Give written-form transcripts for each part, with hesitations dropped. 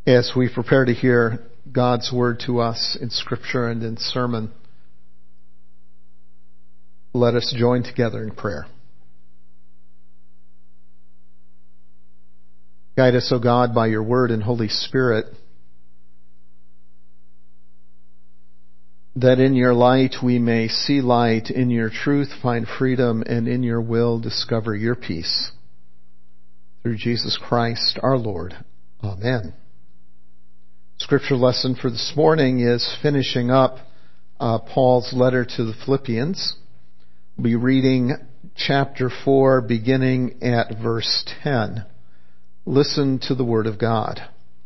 As we prepare to hear God's word to us in Scripture and in sermon, let us join together in prayer. Guide us, O God, by your word and Holy Spirit, that in your light we may see light, in your truth find freedom, and in your will discover your peace. Through Jesus Christ our Lord. Amen. Scripture lesson for this morning is finishing up Paul's letter to the Philippians. We'll be reading chapter 4 beginning at verse 10. Listen to the word of God.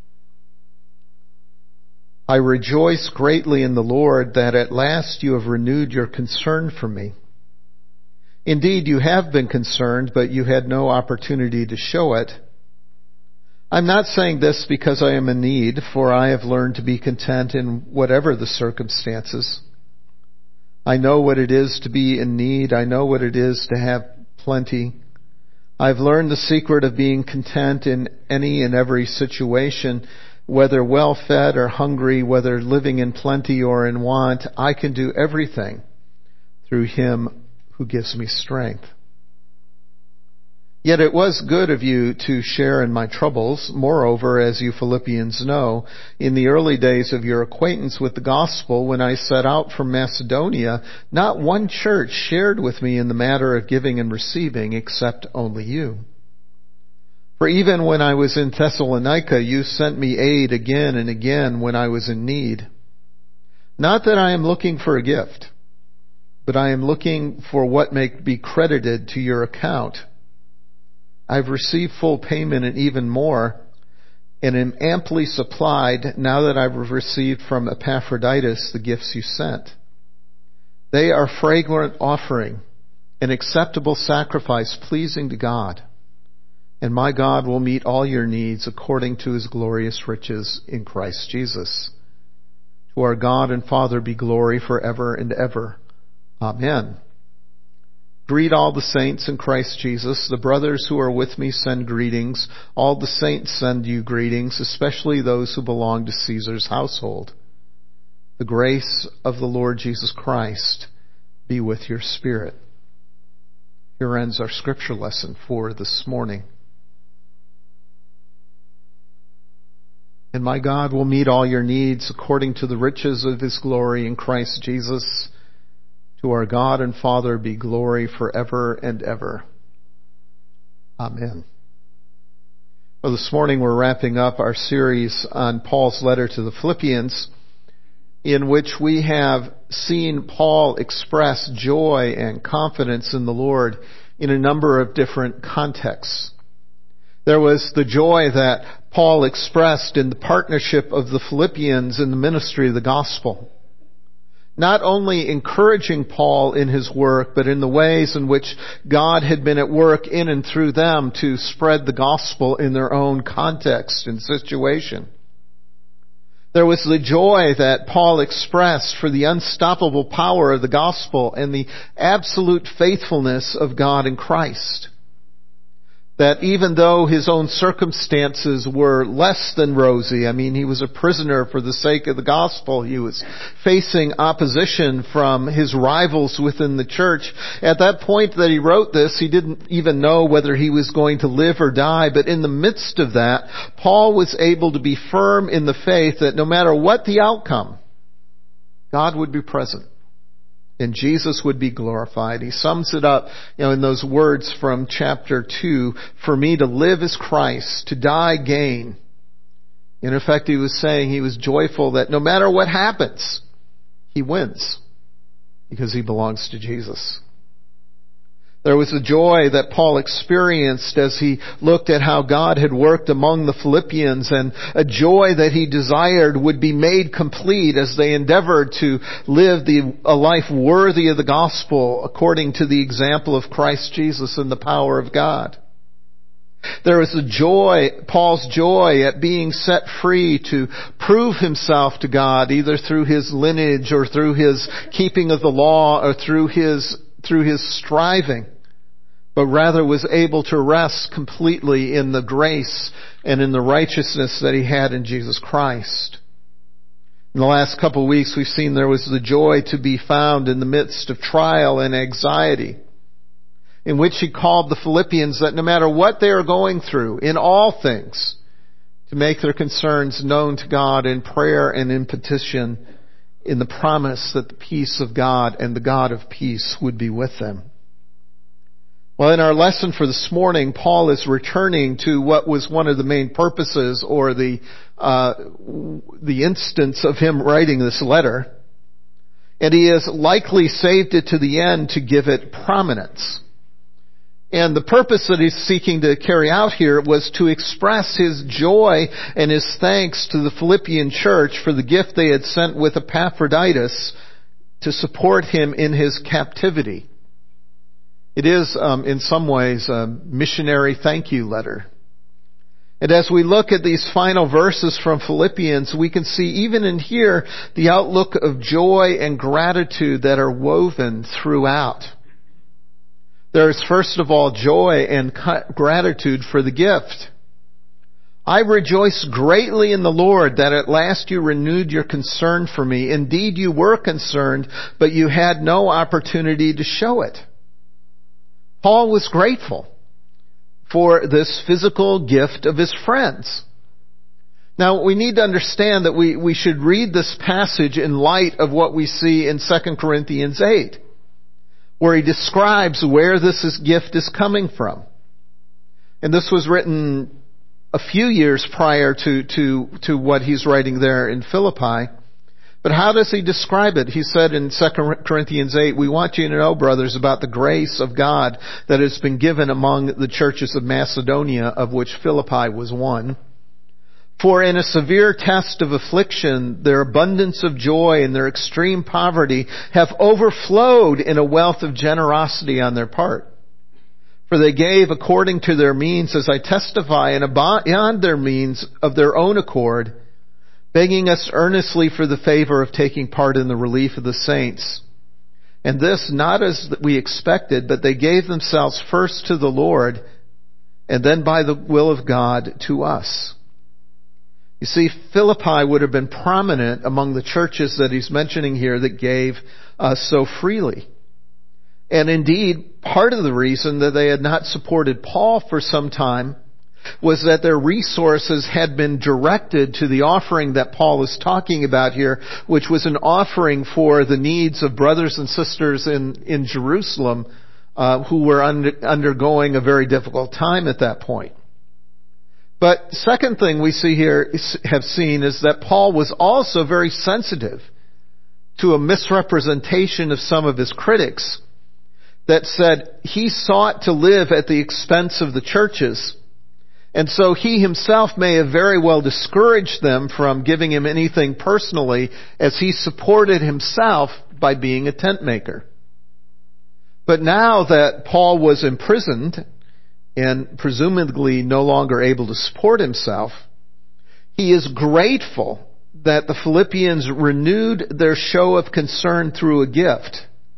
I rejoice greatly in the Lord that at last you have renewed your concern for me. Indeed, you have been concerned, but you had no opportunity to show it. I'm not saying this because I am in need, for I have learned to be content in whatever the circumstances. I know what it is to be in need. I know what it is to have plenty. I've learned the secret of being content in any and every situation, whether well-fed or hungry, whether living in plenty or in want. I can do everything through Him who gives me strength. Yet it was good of you to share in my troubles. Moreover, as you Philippians know, in the early days of your acquaintance with the gospel, when I set out from Macedonia, not one church shared with me in the matter of giving and receiving, except only you. For even when I was in Thessalonica, you sent me aid again and again when I was in need. Not that I am looking for a gift, but I am looking for what may be credited to your account. I've received full payment and even more, and am amply supplied now that I've received from Epaphroditus the gifts you sent. They are fragrant offering, an acceptable sacrifice pleasing to God. And my God will meet all your needs according to His glorious riches in Christ Jesus. To our God and Father be glory forever and ever. Amen. Greet all the saints in Christ Jesus. The brothers who are with me send greetings. All the saints send you greetings, especially those who belong to Caesar's household. The grace of the Lord Jesus Christ be with your spirit. Here ends our scripture lesson for this morning. And my God will meet all your needs according to the riches of His glory in Christ Jesus. To our God and Father be glory forever and ever. Amen. Well, this morning we're wrapping up our series on Paul's letter to the Philippians, in which we have seen Paul express joy and confidence in the Lord in a number of different contexts. There was the joy that Paul expressed in the partnership of the Philippians in the ministry of the gospel. Not only encouraging Paul in his work, but in the ways in which God had been at work in and through them to spread the gospel in their own context and situation. There was the joy that Paul expressed for the unstoppable power of the gospel and the absolute faithfulness of God in Christ. That even though his own circumstances were less than rosy, he was a prisoner for the sake of the gospel. He was facing opposition from his rivals within the church. At that point that he wrote this, he didn't even know whether he was going to live or die. But in the midst of that, Paul was able to be firm in the faith that no matter what the outcome, God would be present. And Jesus would be glorified. He sums it up, in those words from chapter 2, for me to live is Christ, to die gain. In effect, he was saying he was joyful that no matter what happens, he wins because he belongs to Jesus. There was a joy that Paul experienced as he looked at how God had worked among the Philippians, and a joy that he desired would be made complete as they endeavored to live a life worthy of the gospel according to the example of Christ Jesus and the power of God. There was a joy, Paul's joy at being set free to prove himself to God, either through his lineage or through his keeping of the law or through his striving. but rather was able to rest completely in the grace and in the righteousness that he had in Jesus Christ. In the last couple of weeks, we've seen there was the joy to be found in the midst of trial and anxiety, in which he called the Philippians that no matter what they are going through, in all things, to make their concerns known to God in prayer and in petition, in the promise that the peace of God and the God of peace would be with them. Well, in our lesson for this morning, Paul is returning to what was one of the main purposes or the instance of him writing this letter. And he has likely saved it to the end to give it prominence. And the purpose that he's seeking to carry out here was to express his joy and his thanks to the Philippian church for the gift they had sent with Epaphroditus to support him in his captivity. It is, in some ways, a missionary thank you letter. And as we look at these final verses from Philippians, we can see even in here the outlook of joy and gratitude that are woven throughout. There is first of all joy and gratitude for the gift. I rejoice greatly in the Lord that at last you renewed your concern for me. Indeed, you were concerned, but you had no opportunity to show it. Paul was grateful for this physical gift of his friends. Now, we need to understand that we should read this passage in light of what we see in 2 Corinthians 8, where he describes where this gift is coming from. And this was written a few years prior to what he's writing there in Philippi. But how does he describe it? He said in 2 Corinthians 8, we want you to know, brothers, about the grace of God that has been given among the churches of Macedonia, of which Philippi was one. For in a severe test of affliction, their abundance of joy and their extreme poverty have overflowed in a wealth of generosity on their part. For they gave according to their means, as I testify, and beyond their means of their own accord, begging us earnestly for the favor of taking part in the relief of the saints. And this not as we expected, but they gave themselves first to the Lord, and then by the will of God to us. You see, Philippi would have been prominent among the churches that he's mentioning here that gave so freely. And indeed, part of the reason that they had not supported Paul for some time was that their resources had been directed to the offering that Paul is talking about here, which was an offering for the needs of brothers and sisters in Jerusalem who were undergoing a very difficult time at that point. But second thing we see here, have seen, is that Paul was also very sensitive to a misrepresentation of some of his critics that said he sought to live at the expense of the churches. And so he himself may have very well discouraged them from giving him anything personally, as he supported himself by being a tent maker. But now that Paul was imprisoned and presumably no longer able to support himself, he is grateful that the Philippians renewed their show of concern through a gift,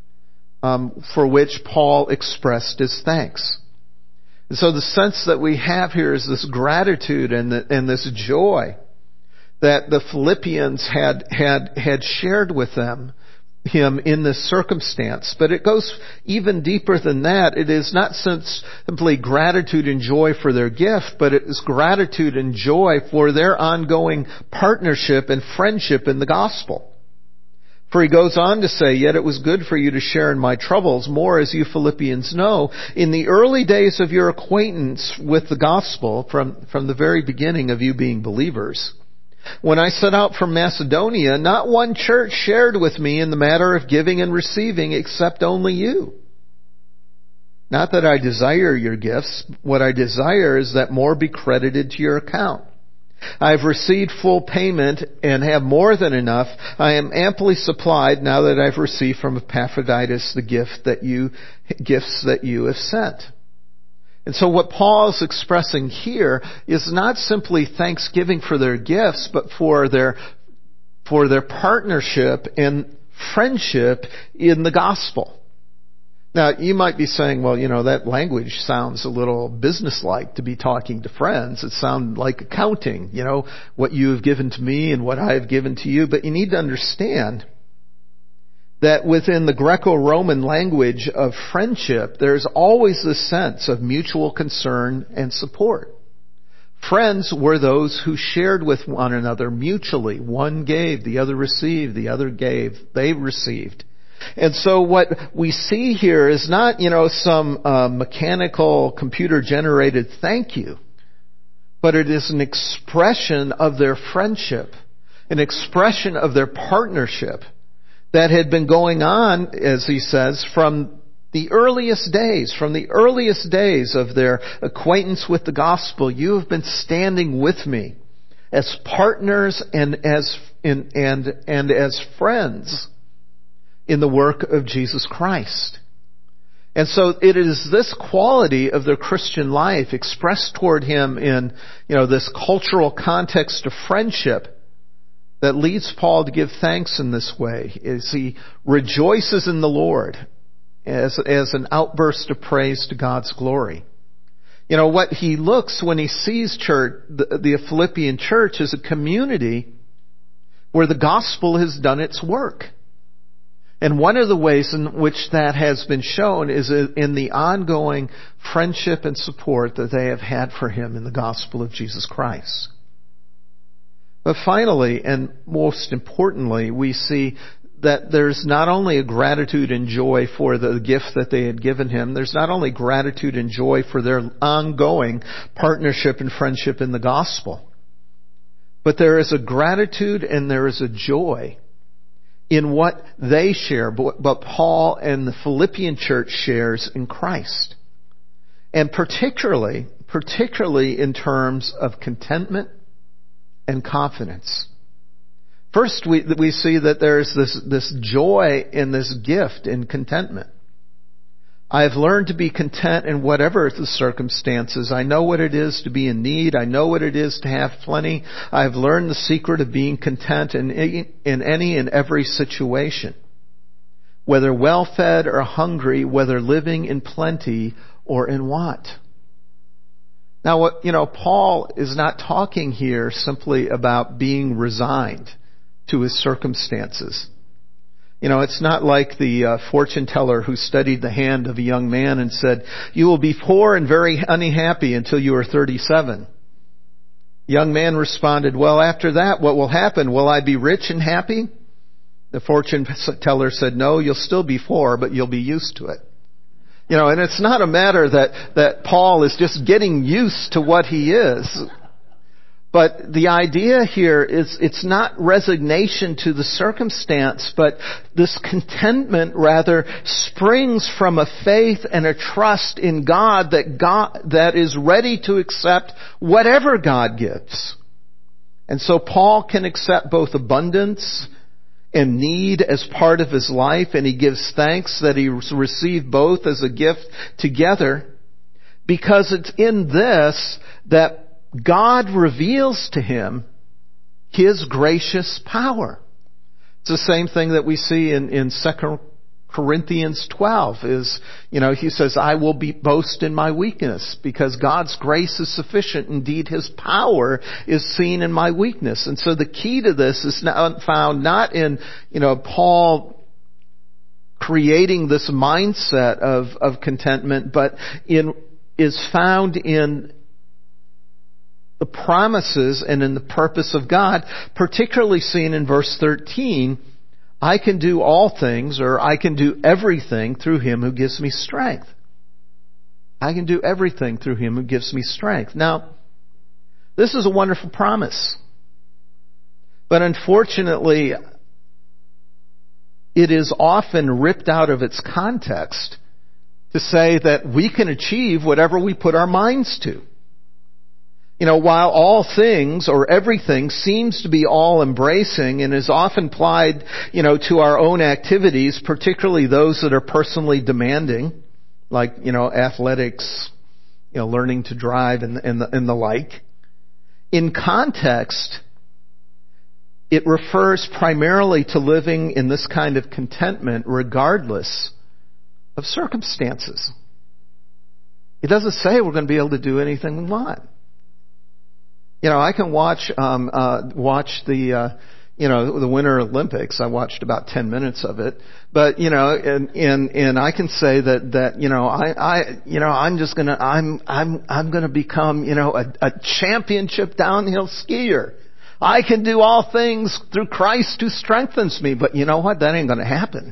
for which Paul expressed his thanks. And so the sense that we have here is this gratitude and this joy that the Philippians had shared with him in this circumstance. But it goes even deeper than that. It is not simply gratitude and joy for their gift, but it is gratitude and joy for their ongoing partnership and friendship in the gospel. For he goes on to say, yet it was good for you to share in my troubles, more as you Philippians know, in the early days of your acquaintance with the gospel, from the very beginning of you being believers. When I set out from Macedonia, not one church shared with me in the matter of giving and receiving, except only you. Not that I desire your gifts. What I desire is that more be credited to your account. I have received full payment and have more than enough. I am amply supplied now that I've received from Epaphroditus the gifts that you have sent. And so what Paul is expressing here is not simply thanksgiving for their gifts, but for their partnership and friendship in the gospel. Now, you might be saying, well, that language sounds a little businesslike to be talking to friends. It sounds like accounting, what you have given to me and what I have given to you. But you need to understand that within the Greco-Roman language of friendship, there's always this sense of mutual concern and support. Friends were those who shared with one another mutually. One gave, the other received, the other gave, they received. And so what we see here is not, some mechanical computer-generated thank you, but it is an expression of their friendship, an expression of their partnership that had been going on, as he says, from the earliest days of their acquaintance with the gospel. You have been standing with me as partners and as friends in the work of Jesus Christ. And so it is this quality of their Christian life expressed toward him in, this cultural context of friendship that leads Paul to give thanks in this way, as he rejoices in the Lord as an outburst of praise to God's glory. What he looks when he sees the Philippian church is a community where the gospel has done its work. And one of the ways in which that has been shown is in the ongoing friendship and support that they have had for him in the gospel of Jesus Christ. But finally, and most importantly, we see that there's not only a gratitude and joy for the gift that they had given him, there's not only gratitude and joy for their ongoing partnership and friendship in the gospel, but there is a gratitude and there is a joy in what they share, but Paul and the Philippian church shares in Christ. And particularly in terms of contentment and confidence. First, we see that there's this joy in this gift in contentment. I have learned to be content in whatever the circumstances. I know what it is to be in need. I know what it is to have plenty. I have learned the secret of being content in any and every situation, whether well-fed or hungry, whether living in plenty or in want. Now, Paul is not talking here simply about being resigned to his circumstances. It's not like the fortune teller who studied the hand of a young man and said, "You will be poor and very unhappy until you are 37. The young man responded, "Well, after that, what will happen? Will I be rich and happy?" The fortune teller said, "No, you'll still be poor, but you'll be used to it." And it's not a matter that Paul is just getting used to what he is. But the idea here is it's not resignation to the circumstance, but this contentment rather springs from a faith and a trust in God that is ready to accept whatever God gives. And so Paul can accept both abundance and need as part of his life, and he gives thanks that he received both as a gift together, because it's in this that God reveals to him his gracious power. It's the same thing that we see in 2 Corinthians 12 is, he says, "I will boast in my weakness because God's grace is sufficient. Indeed, his power is seen in my weakness." And so the key to this is found not in, Paul creating this mindset of contentment, but is found in the promises and in the purpose of God, particularly seen in verse 13, "I can do all things," or "I can do everything through him who gives me strength." I can do everything through him who gives me strength. Now, this is a wonderful promise. But unfortunately, it is often ripped out of its context to say that we can achieve whatever we put our minds to. While all things or everything seems to be all embracing and is often applied, to our own activities, particularly those that are personally demanding, like, athletics, learning to drive and the like. In context, it refers primarily to living in this kind of contentment regardless of circumstances. It doesn't say we're going to be able to do anything we want. I can watch the Winter Olympics. I watched about 10 minutes of it, but and I can say I'm going to become a championship downhill skier. I can do all things through Christ who strengthens me. But you know what? That ain't going to happen.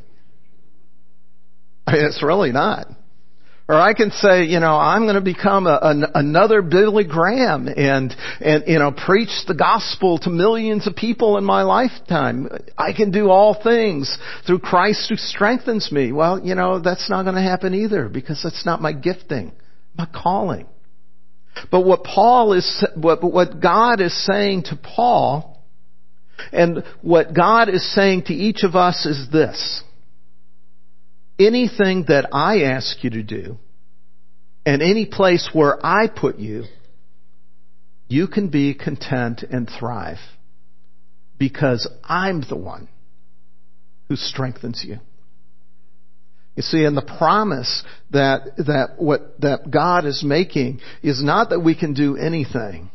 It's really not. Or I can say, I'm going to become another Billy Graham and preach the gospel to millions of people in my lifetime. I can do all things through Christ who strengthens me. Well, that's not going to happen either, because that's not my gifting, my calling. But what God is saying to Paul, and what God is saying to each of us is this: anything that I ask you to do, and any place where I put you, you can be content and thrive, because I'm the one who strengthens you. You see, and the promise that God is making is not that we can do anything,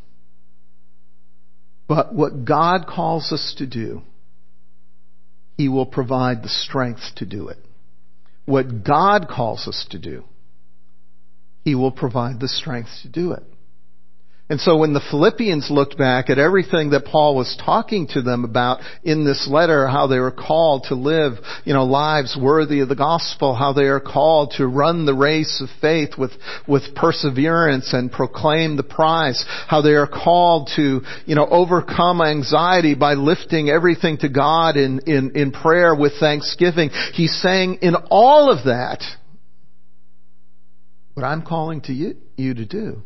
but what God calls us to do, He will provide the strength to do it. What God calls us to do, He will provide the strength to do it. And so when the Philippians looked back at everything that Paul was talking to them about in this letter, how they were called to live, lives worthy of the gospel, how they are called to run the race of faith with perseverance and proclaim the prize, how they are called to, overcome anxiety by lifting everything to God in prayer with thanksgiving. He's saying in all of that, what I'm calling to you to do,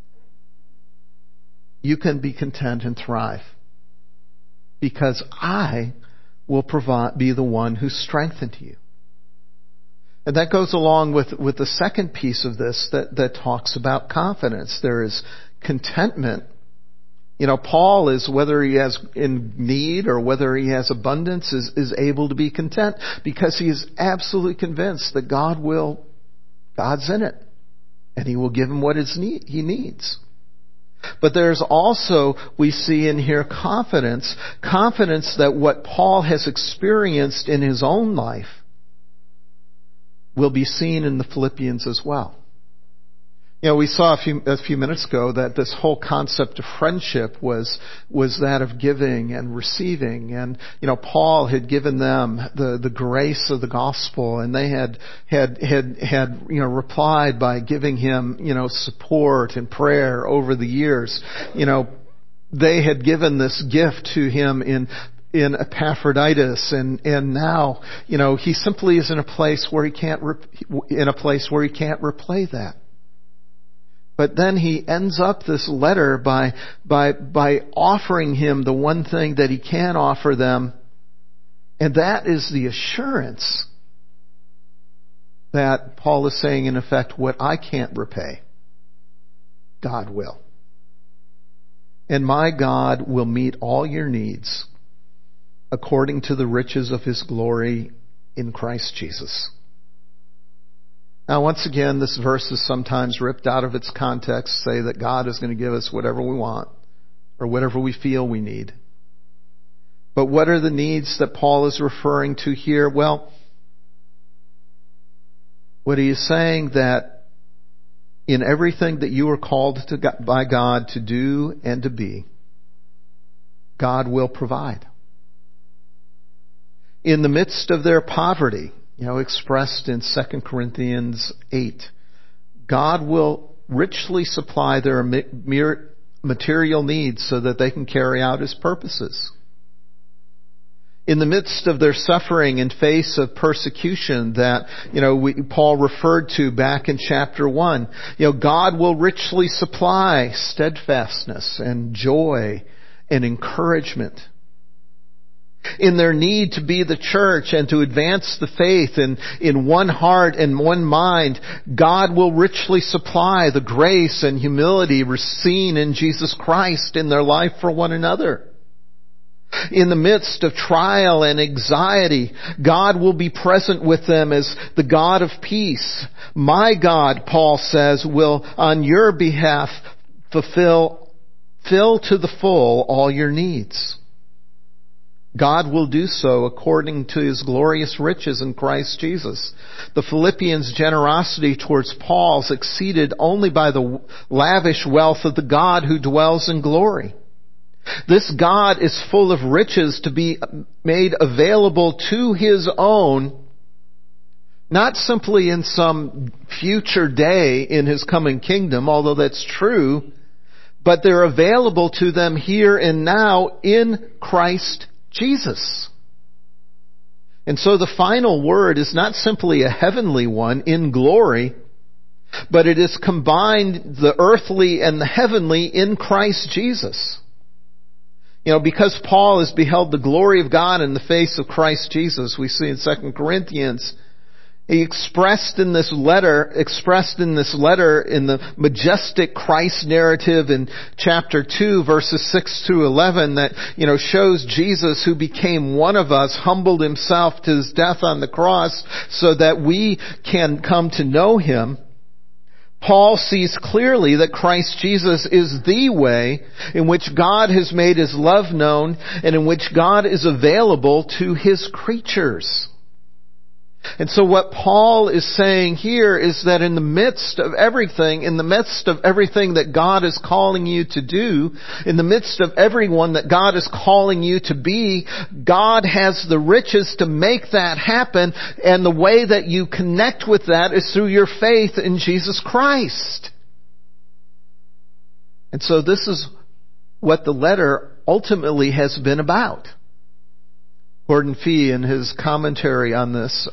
you can be content and thrive, because I will be the one who strengthened you. And that goes along with the second piece of this that talks about confidence. There is contentment. Paul is, whether he has in need or whether he has abundance, is able to be content, because he is absolutely convinced that God's in it, and He will give him what he needs. But there's also, we see in here, confidence that what Paul has experienced in his own life will be seen in the Philippians as well. We saw a few minutes ago that this whole concept of friendship was that of giving and receiving. And, Paul had given them the grace of the gospel, and they had replied by giving him, support and prayer over the years. They had given this gift to him in Epaphroditus, and now, he simply is in a place where he can't repay that. But then he ends up this letter by offering him the one thing that he can offer them, and that is the assurance that Paul is saying, in effect, what I can't repay, God will. And my God will meet all your needs according to the riches of His glory in Christ Jesus. Now, once again, this verse is sometimes ripped out of its context, say that God is going to give us whatever we want or whatever we feel we need. But what are the needs that Paul is referring to here? Well, what he is saying, that in everything that you are called by God to do and to be, God will provide. In the midst of their poverty, expressed in 2 Corinthians 8, God will richly supply their material needs so that they can carry out His purposes. In the midst of their suffering in face of persecution that, Paul referred to back in chapter 1, God will richly supply steadfastness and joy and encouragement. In their need to be the church and to advance the faith in one heart and one mind, God will richly supply the grace and humility seen in Jesus Christ in their life for one another. In the midst of trial and anxiety, God will be present with them as the God of peace. My God, Paul says, will on your behalf fill to the full all your needs. God will do so according to His glorious riches in Christ Jesus. The Philippians' generosity towards Paul's exceeded only by the lavish wealth of the God who dwells in glory. This God is full of riches to be made available to His own, not simply in some future day in His coming kingdom, although that's true, but they're available to them here and now in Christ Jesus. And so the final word is not simply a heavenly one in glory, but it is combined the earthly and the heavenly in Christ Jesus. Because Paul has beheld the glory of God in the face of Christ Jesus, we see in 2 Corinthians, he expressed in this letter in the majestic Christ narrative in chapter 2, verses 6 through 11 that, shows Jesus who became one of us, humbled Himself to His death on the cross so that we can come to know Him. Paul sees clearly that Christ Jesus is the way in which God has made His love known and in which God is available to His creatures. And so what Paul is saying here is that in the midst of everything that God is calling you to do, in the midst of everyone that God is calling you to be, God has the riches to make that happen, and the way that you connect with that is through your faith in Jesus Christ. And so this is what the letter ultimately has been about. Gordon Fee, in his commentary on this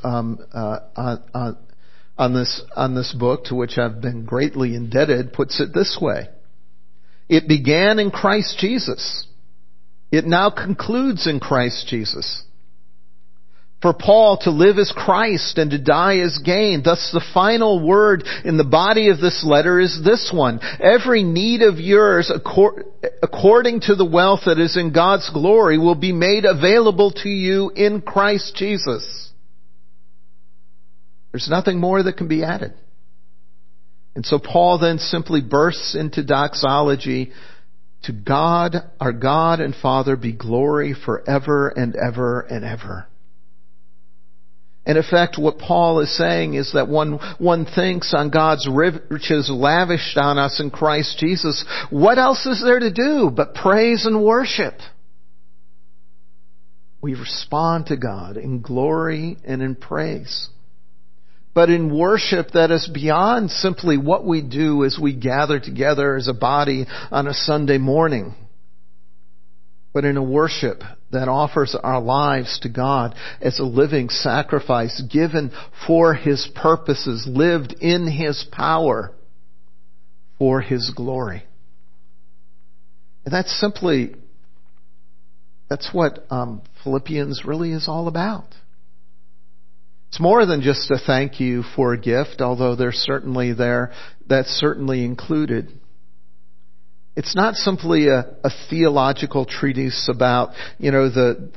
book, to which I've been greatly indebted, puts it this way: it began in Christ Jesus. It now concludes in Christ Jesus. For Paul, to live is Christ and to die is gain. Thus the final word in the body of this letter is this one: every need of yours, according to the wealth that is in God's glory, will be made available to you in Christ Jesus. There's nothing more that can be added. And so Paul then simply bursts into doxology. To God, our God and Father, be glory forever and ever and ever. In effect, what Paul is saying is that one thinks on God's riches lavished on us in Christ Jesus. What else is there to do but praise and worship? We respond to God in glory and in praise. But in worship that is beyond simply what we do as we gather together as a body on a Sunday morning, but in a worship that offers our lives to God as a living sacrifice, given for His purposes, lived in His power for His glory. And that's what Philippians really is all about. It's more than just a thank you for a gift, although that's certainly included. It's not simply a theological treatise about, the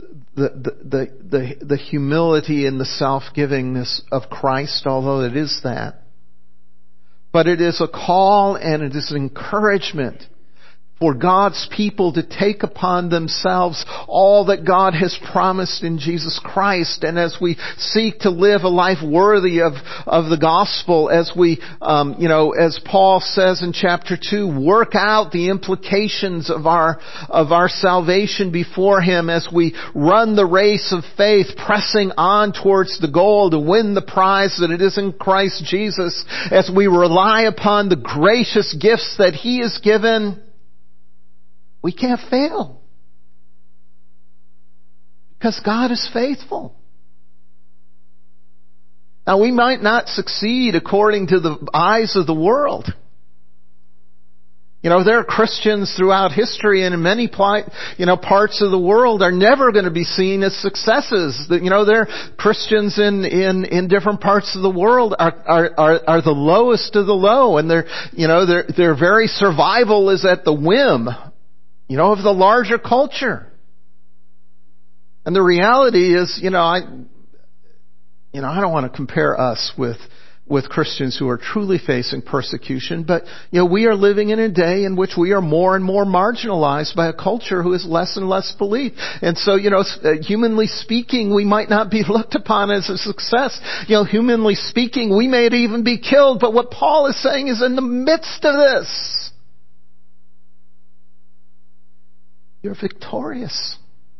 humility and the self-givingness of Christ, although it is that. But it is a call and it is an encouragement for God's people to take upon themselves all that God has promised in Jesus Christ. And as we seek to live a life worthy of the gospel, as we, as Paul says in chapter 2, work out the implications of our salvation before Him, as we run the race of faith, pressing on towards the goal to win the prize that it is in Christ Jesus, as we rely upon the gracious gifts that He has given, we can't fail. Because God is faithful. Now, we might not succeed according to the eyes of the world. There are Christians throughout history and in many parts of the world are never going to be seen as successes. There are Christians in different parts of the world are the lowest of the low, and their very survival is at the whim of the larger culture. And the reality is, I don't want to compare us with Christians who are truly facing persecution, but, we are living in a day in which we are more and more marginalized by a culture who has less and less belief. And so, humanly speaking, we might not be looked upon as a success. Humanly speaking, we may even be killed. But what Paul is saying is, in the midst of this, you're victorious.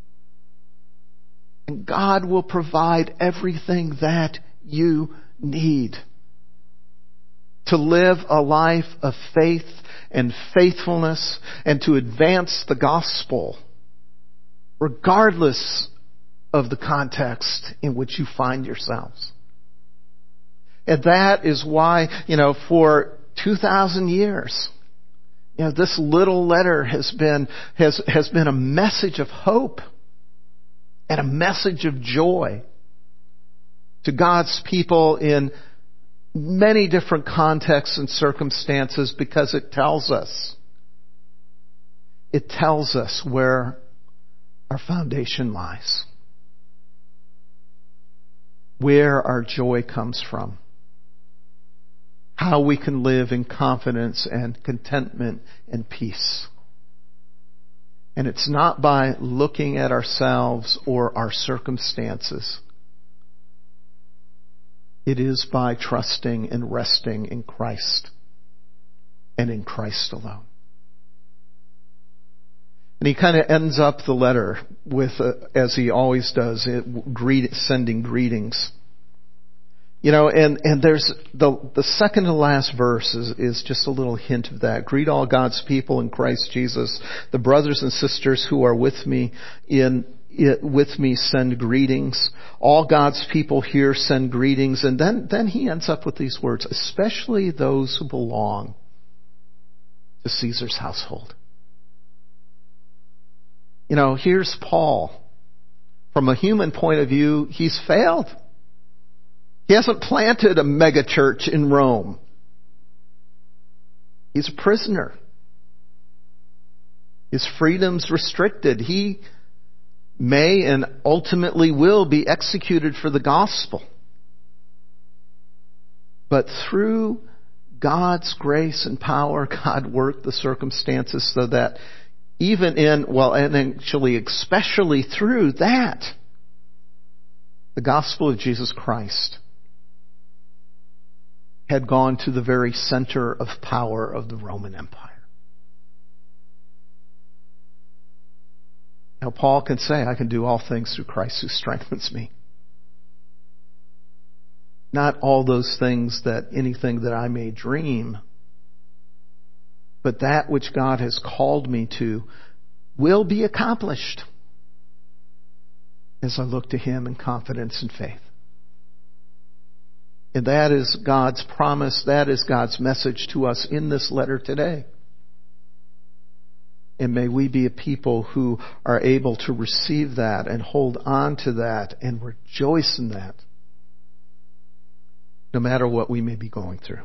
And God will provide everything that you need to live a life of faith and faithfulness and to advance the gospel, regardless of the context in which you find yourselves. And that is why, for 2,000 years, this little letter has been a message of hope and a message of joy to God's people in many different contexts and circumstances, because it tells us where our foundation lies, where our joy comes from, how we can live in confidence and contentment and peace. And it's not by looking at ourselves or our circumstances. It is by trusting and resting in Christ and in Christ alone. And he kind of ends up the letter with, as he always does, sending greetings. And there's the second to last verse is just a little hint of that. Greet all God's people in Christ Jesus. The brothers and sisters who are with me send greetings. All God's people here send greetings. And then he ends up with these words, especially those who belong to Caesar's household. Here's Paul. From a human point of view, he's failed. He hasn't planted a mega church in Rome. He's a prisoner. His freedom's restricted. He may and ultimately will be executed for the gospel. But through God's grace and power, God worked the circumstances so that especially through that, the gospel of Jesus Christ had gone to the very center of power of the Roman Empire. Now, Paul can say, I can do all things through Christ who strengthens me. Not all those things anything that I may dream, but that which God has called me to will be accomplished as I look to Him in confidence and faith. And that is God's promise. That is God's message to us in this letter today. And may we be a people who are able to receive that and hold on to that and rejoice in that, no matter what we may be going through.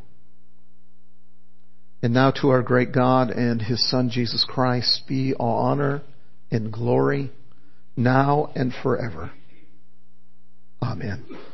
And now to our great God and His Son Jesus Christ be all honor and glory now and forever. Amen.